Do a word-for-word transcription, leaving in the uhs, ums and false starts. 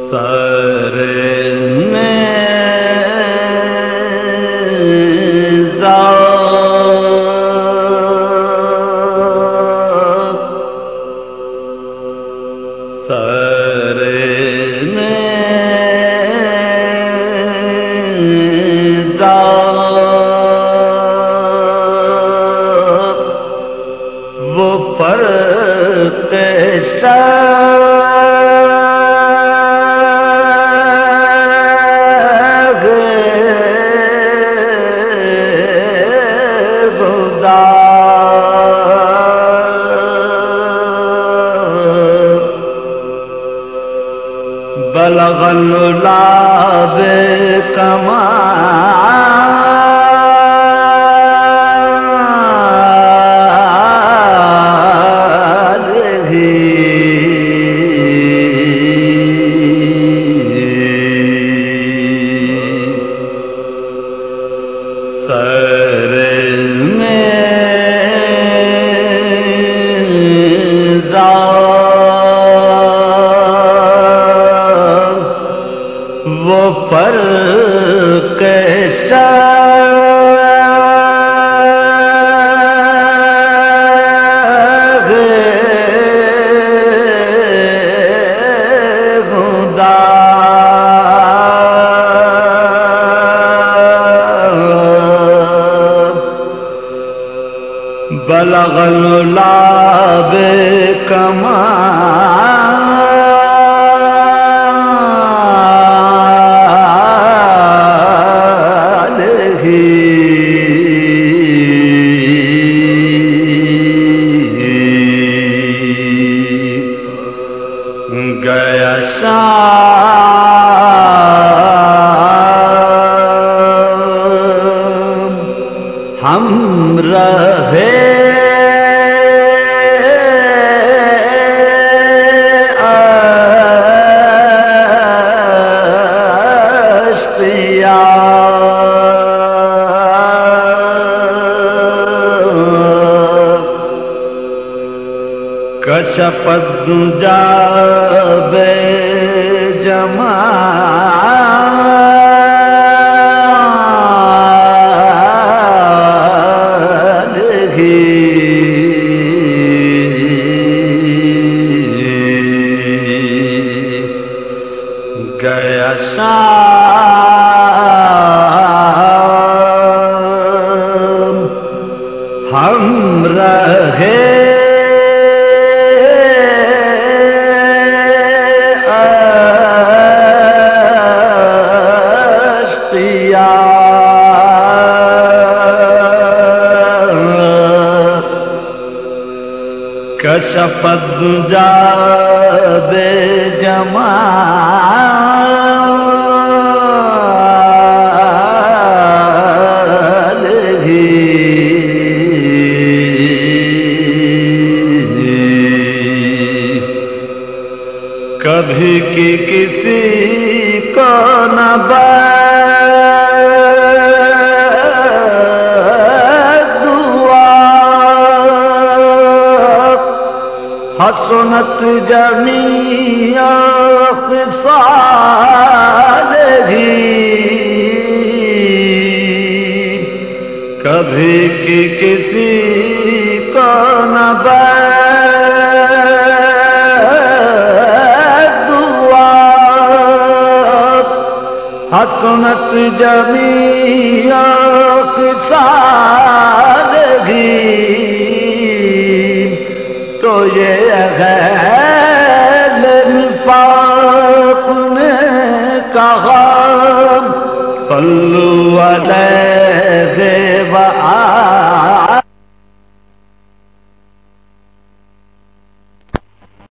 سر میں سر میں وہ فرق بلغ العلا بکمالہ سر میں وہ فرق بلغ العلا بکمالہ گیا شام ہم رہے کشف الدجى بجمالہ گیا شام ہم رہے کشف الدجى بجمالہ کبھی کی کسی کو نہ حسنت جمیع خصالہ کبھی کی کسی کو نہ دعا حسنت جمیع خصالہ تو یہ غیر نفاق نے کہا صلو علیہ